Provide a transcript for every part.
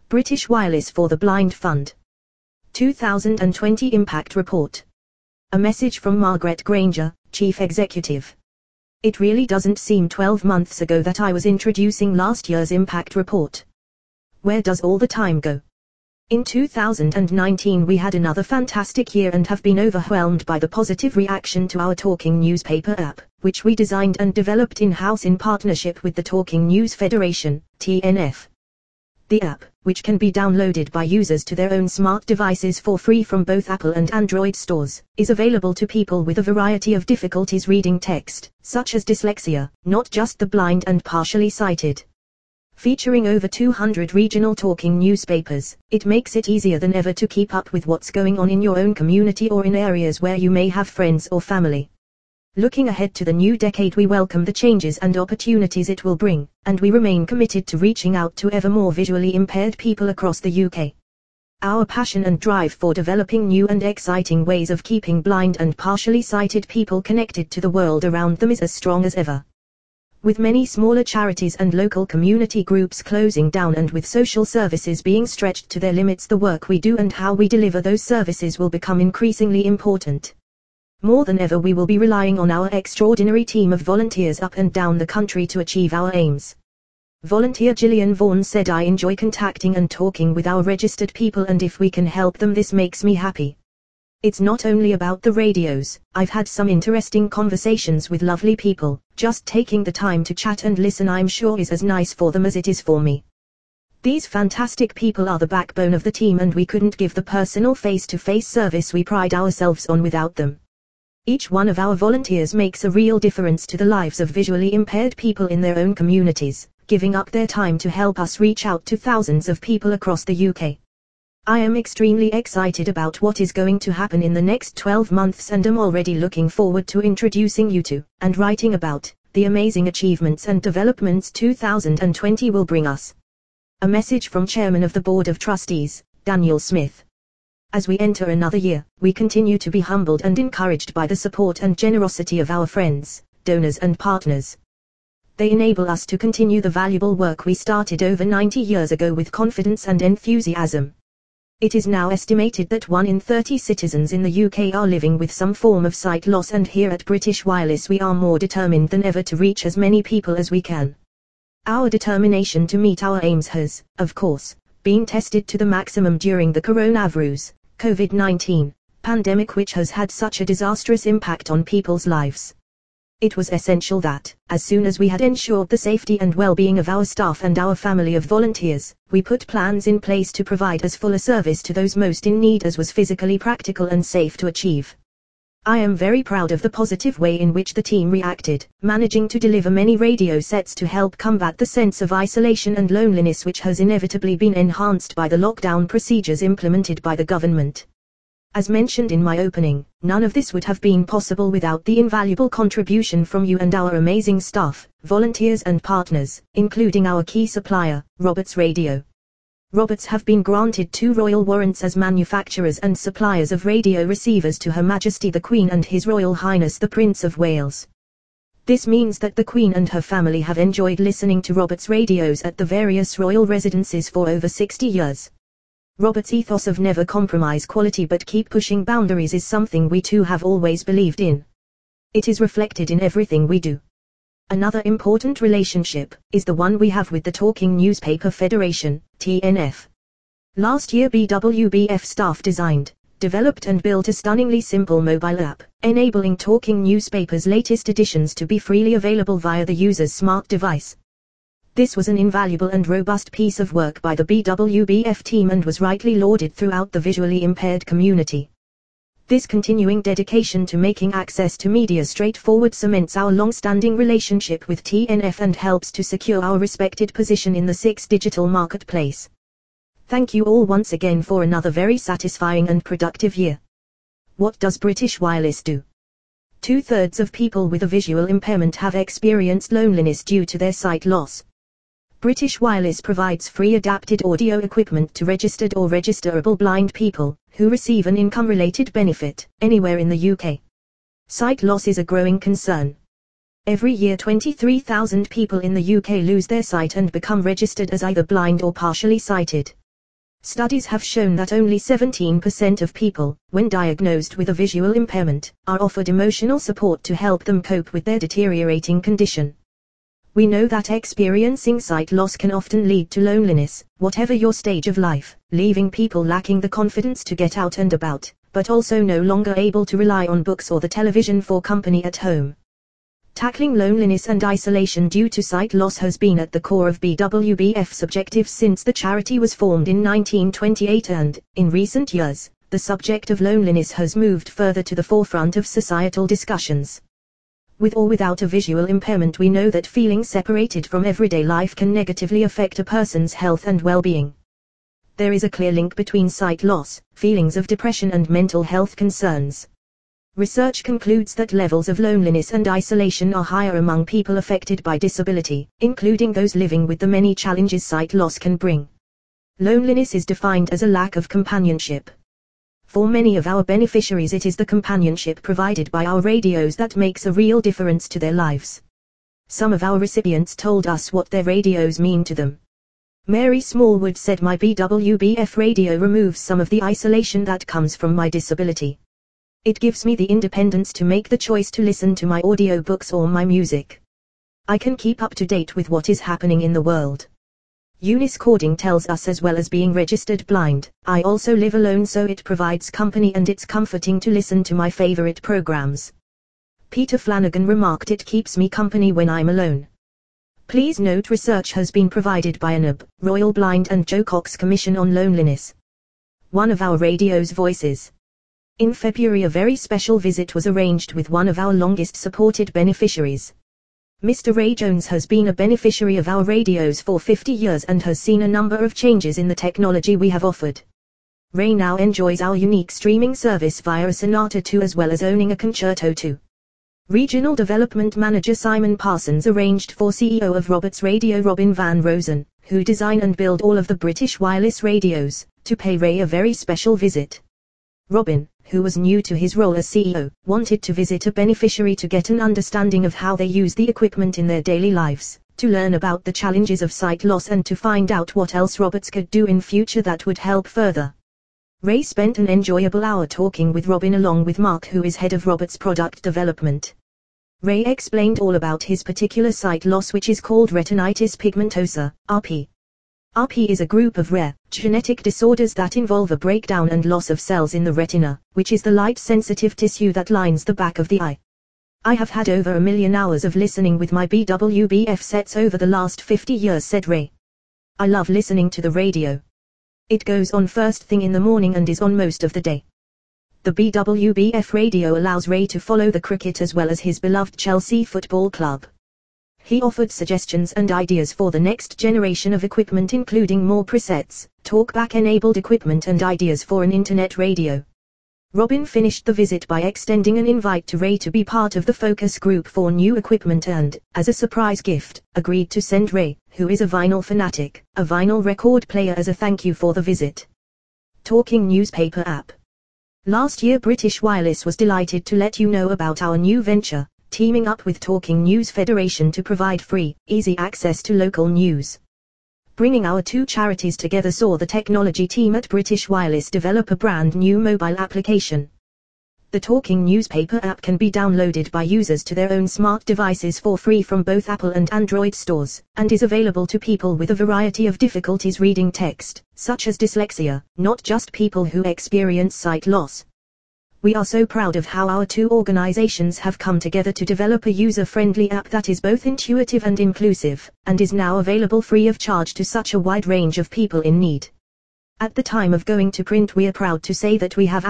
British Wireless for the Blind Fund. 2020 Impact Report. A message from Margaret Granger, Chief Executive. It really doesn't seem 12 months ago that I was introducing last year's Impact Report. Where does all the time go? In 2019 we had another fantastic year and have been overwhelmed by the positive reaction to our Talking Newspaper app, which we designed and developed in-house in partnership with the Talking News Federation, TNF. The app, which can be downloaded by users to their own smart devices for free from both Apple and Android stores, is available to people with a variety of difficulties reading text, such as dyslexia, not just the blind and partially sighted. Featuring over 200 regional talking newspapers, it makes it easier than ever to keep up with what's going on in your own community or in areas where you may have friends or family. Looking ahead to the new decade, we welcome the changes and opportunities it will bring, and we remain committed to reaching out to ever more visually impaired people across the UK. Our passion and drive for developing new and exciting ways of keeping blind and partially sighted people connected to the world around them is as strong as ever. With many smaller charities and local community groups closing down and with social services being stretched to their limits, the work we do and how we deliver those services will become increasingly important. More than ever we will be relying on our extraordinary team of volunteers up and down the country to achieve our aims. Volunteer Gillian Vaughan said, "I enjoy contacting and talking with our registered people, and if we can help them, this makes me happy. It's not only about the radios. I've had some interesting conversations with lovely people. Just taking the time to chat and listen, I'm sure, is as nice for them as it is for me. These fantastic people are the backbone of the team, and we couldn't give the personal face-to-face service we pride ourselves on without them. Each one of our volunteers makes a real difference to the lives of visually impaired people in their own communities, giving up their time to help us reach out to thousands of people across the UK. I am extremely excited about what is going to happen in the next 12 months and am already looking forward to introducing you to, and writing about, the amazing achievements and developments 2020 will bring us." A message from Chairman of the Board of Trustees, Daniel Smith. As we enter another year, we continue to be humbled and encouraged by the support and generosity of our friends, donors and partners. They enable us to continue the valuable work we started over 90 years ago with confidence and enthusiasm. It is now estimated that 1 in 30 citizens in the UK are living with some form of sight loss, and here at British Wireless we are more determined than ever to reach as many people as we can. Our determination to meet our aims has, of course, been tested to the maximum during the coronavirus, COVID-19, pandemic, which has had such a disastrous impact on people's lives. It was essential that, as soon as we had ensured the safety and well-being of our staff and our family of volunteers, we put plans in place to provide as full a service to those most in need as was physically practical and safe to achieve. I am very proud of the positive way in which the team reacted, managing to deliver many radio sets to help combat the sense of isolation and loneliness which has inevitably been enhanced by the lockdown procedures implemented by the government. As mentioned in my opening, none of this would have been possible without the invaluable contribution from you and our amazing staff, volunteers and partners, including our key supplier, Roberts Radio. Roberts have been granted 2 royal warrants as manufacturers and suppliers of radio receivers to Her Majesty the Queen and His Royal Highness the Prince of Wales. This means that the Queen and her family have enjoyed listening to Roberts radios at the various royal residences for over 60 years. Roberts' ethos of never compromise quality but keep pushing boundaries is something we too have always believed in. It is reflected in everything we do. Another important relationship is the one we have with the Talking Newspaper Federation, TNF. Last year BWBF staff designed, developed and built a stunningly simple mobile app, enabling Talking Newspaper's latest editions to be freely available via the user's smart device. This was an invaluable and robust piece of work by the BWBF team and was rightly lauded throughout the visually impaired community. This continuing dedication to making access to media straightforward cements our long-standing relationship with TNF and helps to secure our respected position in the 6 digital marketplace. Thank you all once again for another very satisfying and productive year. What does British Wireless do? 2/3 of people with a visual impairment have experienced loneliness due to their sight loss. British Wireless provides free adapted audio equipment to registered or registerable blind people, who receive an income-related benefit, anywhere in the UK. Sight loss is a growing concern. Every year 23,000 people in the UK lose their sight and become registered as either blind or partially sighted. Studies have shown that only 17% of people, when diagnosed with a visual impairment, are offered emotional support to help them cope with their deteriorating condition. We know that experiencing sight loss can often lead to loneliness, whatever your stage of life, leaving people lacking the confidence to get out and about, but also no longer able to rely on books or the television for company at home. Tackling loneliness and isolation due to sight loss has been at the core of BWBF's objectives since the charity was formed in 1928 and, in recent years, the subject of loneliness has moved further to the forefront of societal discussions. With or without a visual impairment, we know that feeling separated from everyday life can negatively affect a person's health and well-being. There is a clear link between sight loss, feelings of depression and mental health concerns. Research concludes that levels of loneliness and isolation are higher among people affected by disability, including those living with the many challenges sight loss can bring. Loneliness is defined as a lack of companionship. For many of our beneficiaries, it is the companionship provided by our radios that makes a real difference to their lives. Some of our recipients told us what their radios mean to them. Mary Smallwood said, "My BWBF radio removes some of the isolation that comes from my disability. It gives me the independence to make the choice to listen to my audiobooks or my music. I can keep up to date with what is happening in the world." Eunice Cording tells us, "As well as being registered blind, I also live alone, so it provides company and it's comforting to listen to my favorite programs." Peter Flanagan remarked, "It keeps me company when I'm alone." Please note, research has been provided by ANAB, Royal Blind and Joe Cox Commission on Loneliness. One of our radio's voices. In February, a very special visit was arranged with one of our longest supported beneficiaries. Mr. Ray Jones has been a beneficiary of our radios for 50 years and has seen a number of changes in the technology we have offered. Ray now enjoys our unique streaming service via a Sonata 2 as well as owning a Concerto 2. Regional Development Manager Simon Parsons arranged for CEO of Roberts Radio Robin Van Rosen, who design and build all of the British Wireless radios, to pay Ray a very special visit. Robin, who was new to his role as CEO, wanted to visit a beneficiary to get an understanding of how they use the equipment in their daily lives, to learn about the challenges of sight loss and to find out what else Roberts could do in future that would help further. Ray spent an enjoyable hour talking with Robin along with Mark, who is head of Roberts product development. Ray explained all about his particular sight loss, which is called retinitis pigmentosa, RP. RP is a group of rare, genetic disorders that involve a breakdown and loss of cells in the retina, which is the light-sensitive tissue that lines the back of the eye. "I have had over 1 million hours of listening with my BWBF sets over the last 50 years, said Ray. "I love listening to the radio. It goes on first thing in the morning and is on most of the day." The BWBF radio allows Ray to follow the cricket as well as his beloved Chelsea Football Club. He offered suggestions and ideas for the next generation of equipment, including more presets, talkback-enabled equipment and ideas for an internet radio. Robin finished the visit by extending an invite to Ray to be part of the focus group for new equipment and, as a surprise gift, agreed to send Ray, who is a vinyl fanatic, a vinyl record player as a thank you for the visit. Talking Newspaper app. Last year, British Wireless was delighted to let you know about our new venture, teaming up with Talking News Federation to provide free, easy access to local news. Bringing our two charities together saw the technology team at British Wireless develop a brand new mobile application. The Talking Newspaper app can be downloaded by users to their own smart devices for free from both Apple and Android stores, and is available to people with a variety of difficulties reading text, such as dyslexia, not just people who experience sight loss. We are so proud of how our two organizations have come together to develop a user-friendly app that is both intuitive and inclusive, and is now available free of charge to such a wide range of people in need. At the time of going to print, we are proud to say that we have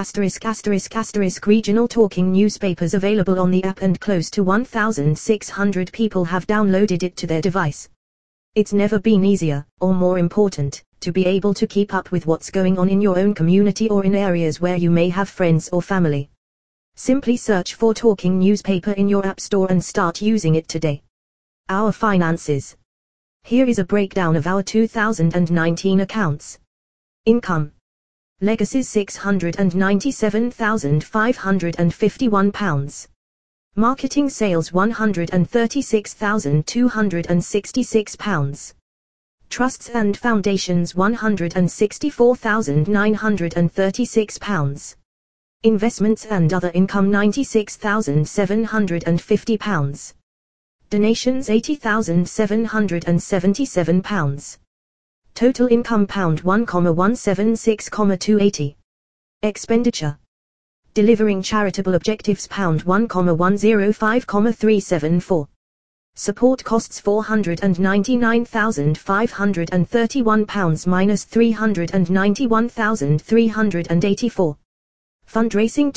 **** regional talking newspapers available on the app, and close to 1,600 people have downloaded it to their device. It's never been easier, or more important, to be able to keep up with what's going on in your own community or in areas where you may have friends or family. Simply search for Talking Newspaper in your app store and start using it today. Our finances. Here is a breakdown of our 2019 accounts. Income. Legacies £697,551. Marketing sales £136,266. Trusts and foundations £164,936. Investments and other income £96,750. Donations £80,777. Total income £1,176,280. Expenditure. Delivering charitable objectives £1,105,374. Support costs £499,531 minus £391,384. Fundraising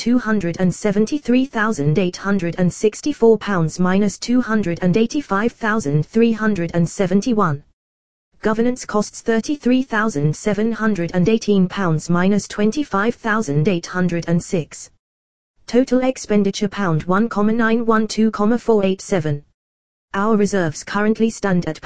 £273,864 minus £285,371. Governance costs £33,718 minus £25,806. Total expenditure £1,912,487. Our reserves currently stand at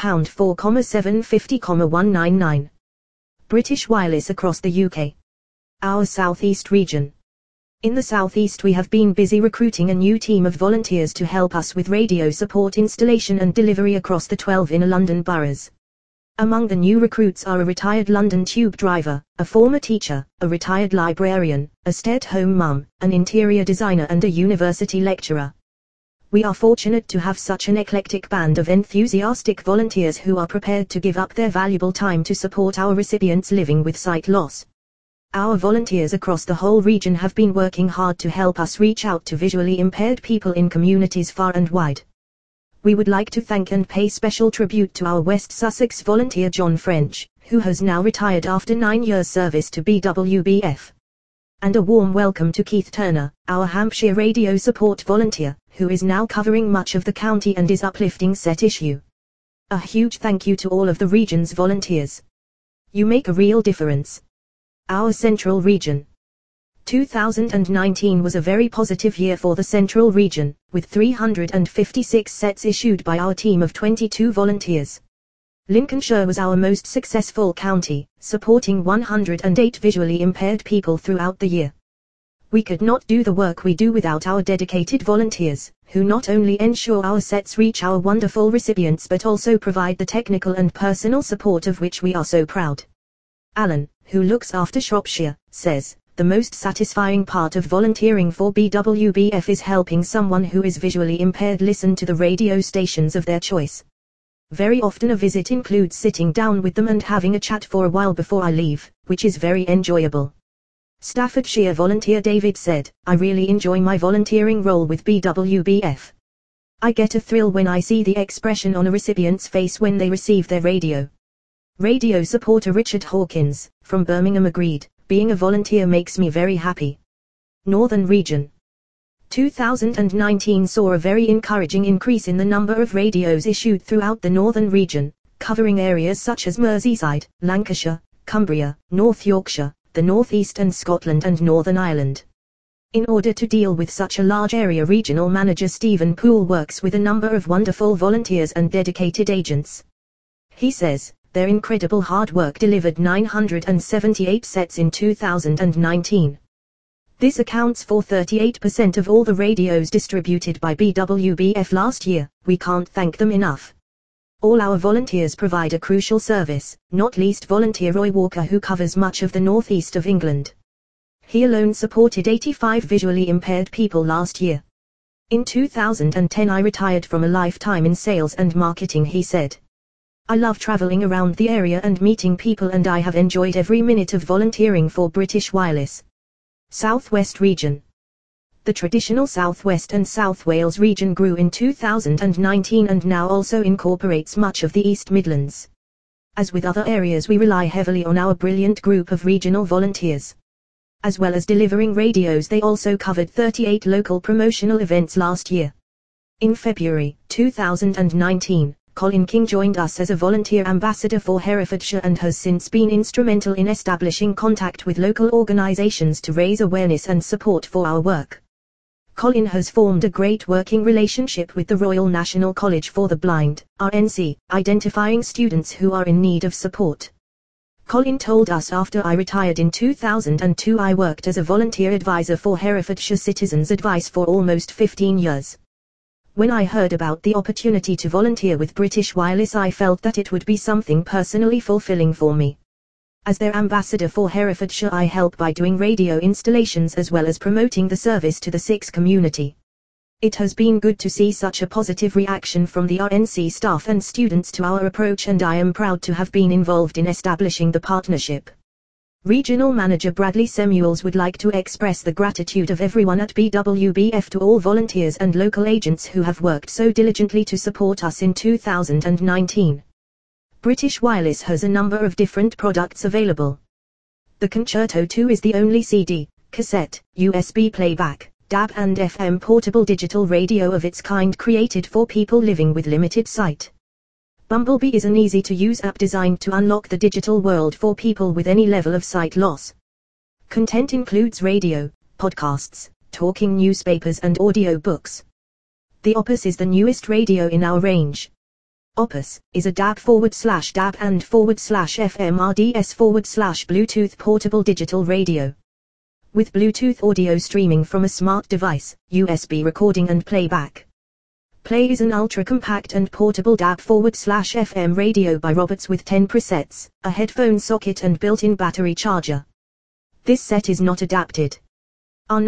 £4,750,199. British Wireless across the UK. Our South East region. In the South East we have been busy recruiting a new team of volunteers to help us with radio support installation and delivery across the 12 inner London boroughs. Among the new recruits are a retired London Tube driver, a former teacher, a retired librarian, a stay-at-home mum, an interior designer and a university lecturer. We are fortunate to have such an eclectic band of enthusiastic volunteers who are prepared to give up their valuable time to support our recipients living with sight loss. Our volunteers across the whole region have been working hard to help us reach out to visually impaired people in communities far and wide. We would like to thank and pay special tribute to our West Sussex volunteer John French, who has now retired after 9 years' service to BWBF. And a warm welcome to Keith Turner, our Hampshire radio support volunteer, who is now covering much of the county and is uplifting set issue. A huge thank you to all of the region's volunteers. You make a real difference. Our Central Region. 2019 was a very positive year for the Central Region, with 356 sets issued by our team of 22 volunteers. Lincolnshire was our most successful county, supporting 108 visually impaired people throughout the year. We could not do the work we do without our dedicated volunteers, who not only ensure our sets reach our wonderful recipients but also provide the technical and personal support of which we are so proud. Alan, who looks after Shropshire, says, "The most satisfying part of volunteering for BWBF is helping someone who is visually impaired listen to the radio stations of their choice. Very often a visit includes sitting down with them and having a chat for a while before I leave, which is very enjoyable." Staffordshire volunteer David said, "I really enjoy my volunteering role with BWBF. I get a thrill when I see the expression on a recipient's face when they receive their radio." Radio supporter Richard Hawkins, from Birmingham agreed, "Being a volunteer makes me very happy." Northern Region. 2019 saw a very encouraging increase in the number of radios issued throughout the Northern Region, covering areas such as Merseyside, Lancashire, Cumbria, North Yorkshire, the North East and Scotland and Northern Ireland. In order to deal with such a large area, Regional Manager Stephen Poole works with a number of wonderful volunteers and dedicated agents. He says, "Their incredible hard work delivered 978 sets in 2019. This accounts for 38% of all the radios distributed by BWBF last year. We can't thank them enough. All our volunteers provide a crucial service, not least volunteer Roy Walker, who covers much of the northeast of England. He alone supported 85 visually impaired people last year. In 2010 I retired from a lifetime in sales and marketing," he said. "I love traveling around the area and meeting people, and I have enjoyed every minute of volunteering for British Wireless." South West Region. The traditional South West and South Wales region grew in 2019 and now also incorporates much of the East Midlands. As with other areas, we rely heavily on our brilliant group of regional volunteers. As well as delivering radios, they also covered 38 local promotional events last year. In February 2019, Colin King joined us as a volunteer ambassador for Herefordshire and has since been instrumental in establishing contact with local organisations to raise awareness and support for our work. Colin has formed a great working relationship with the Royal National College for the Blind, RNC, identifying students who are in need of support. Colin told us, "After I retired in 2002 I worked as a volunteer advisor for Herefordshire Citizens Advice for almost 15 years. When I heard about the opportunity to volunteer with British Wireless, I felt that it would be something personally fulfilling for me. As their ambassador for Herefordshire, I help by doing radio installations as well as promoting the service to the SIX community. It has been good to see such a positive reaction from the RNC staff and students to our approach, and I am proud to have been involved in establishing the partnership. Regional Manager Bradley Samuels would like to express the gratitude of everyone at BWBF to all volunteers and local agents who have worked so diligently to support us in 2019. British Wireless has a number of different products available. The Concerto 2 is the only CD, cassette, USB playback, DAB and FM portable digital radio of its kind created for people living with limited sight. Bumblebee is an easy-to-use app designed to unlock the digital world for people with any level of sight loss. Content includes radio, podcasts, talking newspapers and audio books. The Opus is the newest radio in our range. Opus is a DAB/DAB and /FMRDS/Bluetooth portable digital radio. With Bluetooth audio streaming from a smart device, USB recording and playback. Play is an ultra-compact and portable DAB/FM radio by Roberts with 10 presets, a headphone socket and built-in battery charger. This set is not adapted. Our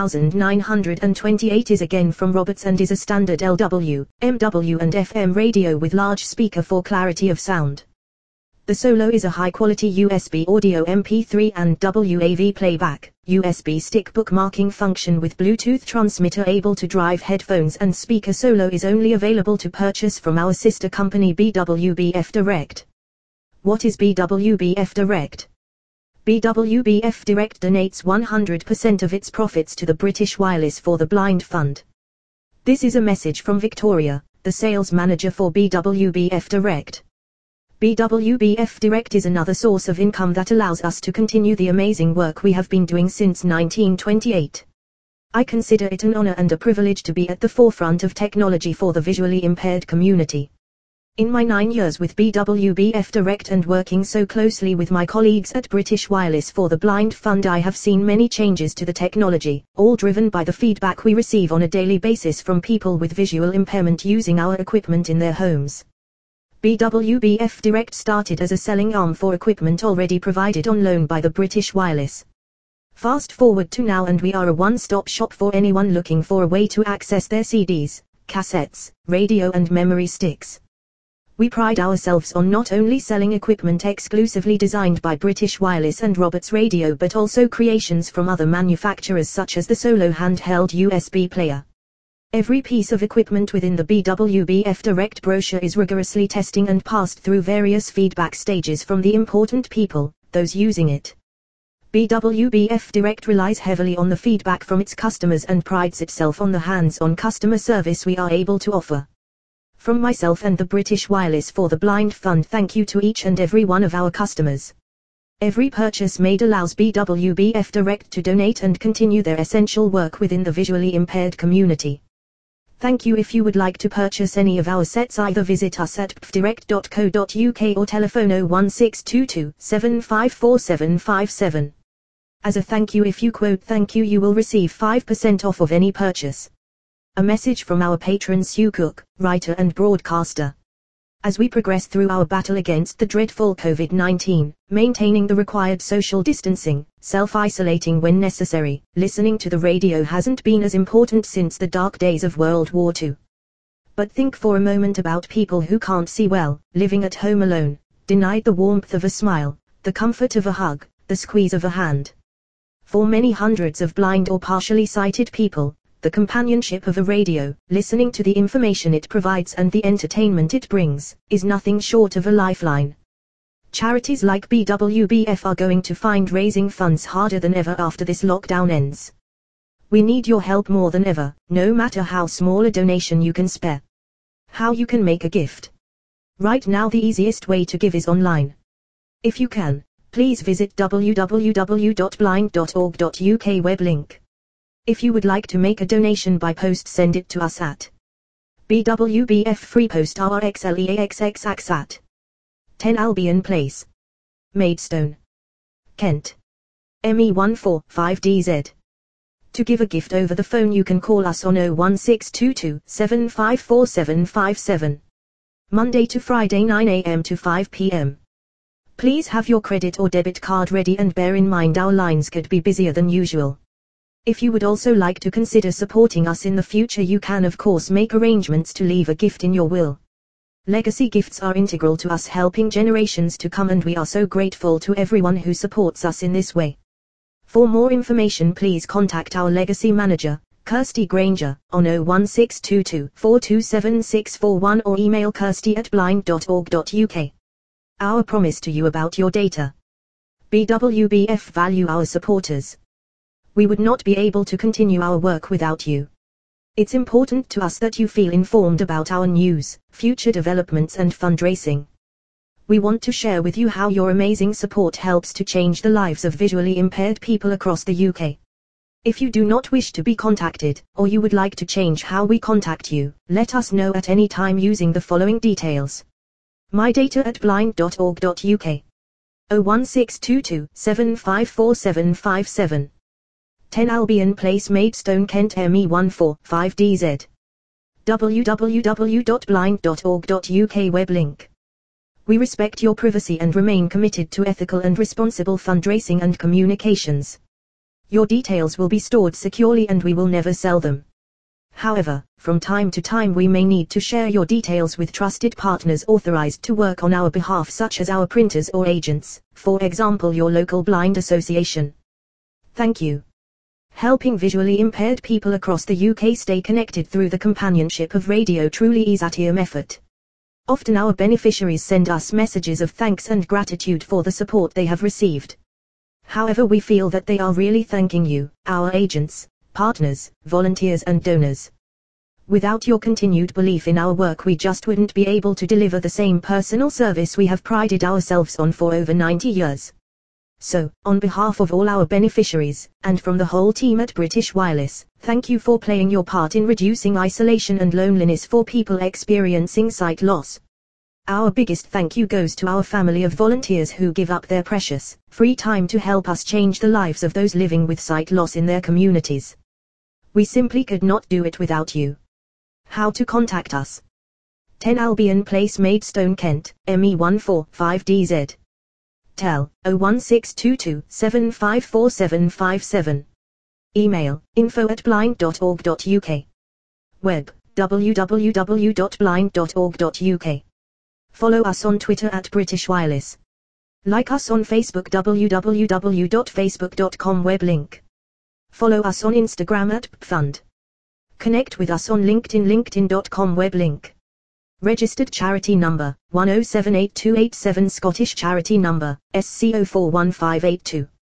9928 is again from Roberts and is a standard LW, MW and FM radio with large speaker for clarity of sound. The Solo is a high-quality USB audio MP3 and WAV playback, USB stick bookmarking function with Bluetooth transmitter able to drive headphones and speaker. Solo is only available to purchase from our sister company BWBF Direct. What is BWBF Direct? BWBF Direct donates 100% of its profits to the British Wireless for the Blind Fund. This is a message from Victoria, the sales manager for BWBF Direct. BWBF Direct is another source of income that allows us to continue the amazing work we have been doing since 1928. I consider it an honor and a privilege to be at the forefront of technology for the visually impaired community. In my 9 years with BWBF Direct and working so closely with my colleagues at British Wireless for the Blind Fund, I have seen many changes to the technology, all driven by the feedback we receive on a daily basis from people with visual impairment using our equipment in their homes. BWBF Direct started as a selling arm for equipment already provided on loan by the British Wireless. Fast forward to now and we are a one-stop shop for anyone looking for a way to access their CDs, cassettes, radio and memory sticks. We pride ourselves on not only selling equipment exclusively designed by British Wireless and Roberts Radio but also creations from other manufacturers such as the Solo handheld USB player. Every piece of equipment within the BWBF Direct brochure is rigorously testing and passed through various feedback stages from the important people, those using it. BWBF Direct relies heavily on the feedback from its customers and prides itself on the hands-on customer service we are able to offer. From myself and the British Wireless for the Blind Fund, thank you to each and every one of our customers. Every purchase made allows BWBF Direct to donate and continue their essential work within the visually impaired community. Thank you. If you would like to purchase any of our sets, either visit us at bfdirect.co.uk or telephone 01622 754757. As a thank you, if you quote "thank you," you will receive 5% off of any purchase. A message from our patron Sue Cook, writer and broadcaster. As we progress through our battle against the dreadful COVID-19, maintaining the required social distancing, self-isolating when necessary, listening to the radio hasn't been as important since the dark days of World War II. But think for a moment about people who can't see well, living at home alone, denied the warmth of a smile, the comfort of a hug, the squeeze of a hand. For many hundreds of blind or partially sighted people, the companionship of a radio, listening to the information it provides and the entertainment it brings, is nothing short of a lifeline. Charities like BWBF are going to find raising funds harder than ever after this lockdown ends. We need your help more than ever, no matter how small a donation you can spare. How you can make a gift. Right now the easiest way to give is online. If you can, please visit www.blind.org.uk web link. If you would like to make a donation by post, send it to us at BWBF Free Post RXLEAXXX at 10 Albion Place, Maidstone, Kent, ME145DZ. To give a gift over the phone you can call us on 01622 754757. Monday to Friday 9 a.m. to 5 p.m. Please have your credit or debit card ready and bear in mind our lines could be busier than usual. If you would also like to consider supporting us in the future, you can of course make arrangements to leave a gift in your will. Legacy gifts are integral to us helping generations to come, and we are so grateful to everyone who supports us in this way. For more information please contact our legacy manager, Kirsty Granger, on 01622 427 641 or email kirsty@blind.org.uk. Our promise to you about your data. BWBF value our supporters. We would not be able to continue our work without you. It's important to us that you feel informed about our news, future developments and fundraising. We want to share with you how your amazing support helps to change the lives of visually impaired people across the UK. If you do not wish to be contacted, or you would like to change how we contact you, let us know at any time using the following details. mydata@blind.org.uk 01622 754757 10 Albion Place, Maidstone, Kent, ME14 5DZ. www.blind.org.uk web link. We respect your privacy and remain committed to ethical and responsible fundraising and communications. Your details will be stored securely and we will never sell them. However, from time to time we may need to share your details with trusted partners authorized to work on our behalf, such as our printers or agents, for example your local blind association. Thank you. Helping visually impaired people across the UK stay connected through the companionship of radio truly is a team effort. Often our beneficiaries send us messages of thanks and gratitude for the support they have received. However, we feel that they are really thanking you, our agents, partners, volunteers and donors. Without your continued belief in our work we just wouldn't be able to deliver the same personal service we have prided ourselves on for over 90 years. So, on behalf of all our beneficiaries, and from the whole team at British Wireless, thank you for playing your part in reducing isolation and loneliness for people experiencing sight loss. Our biggest thank you goes to our family of volunteers who give up their precious, free time to help us change the lives of those living with sight loss in their communities. We simply could not do it without you. How to contact us? 10 Albion Place, Maidstone, Kent, ME14 5DZ. Tel, 01622 754757. Email, info@blind.org.uk. Web, www.blind.org.uk. Follow us on Twitter at British Wireless. Like us on Facebook, www.facebook.com web link. Follow us on Instagram at @pfund. Connect with us on LinkedIn, linkedin.com web link. Registered charity number, 10782887, Scottish charity number, SC041582.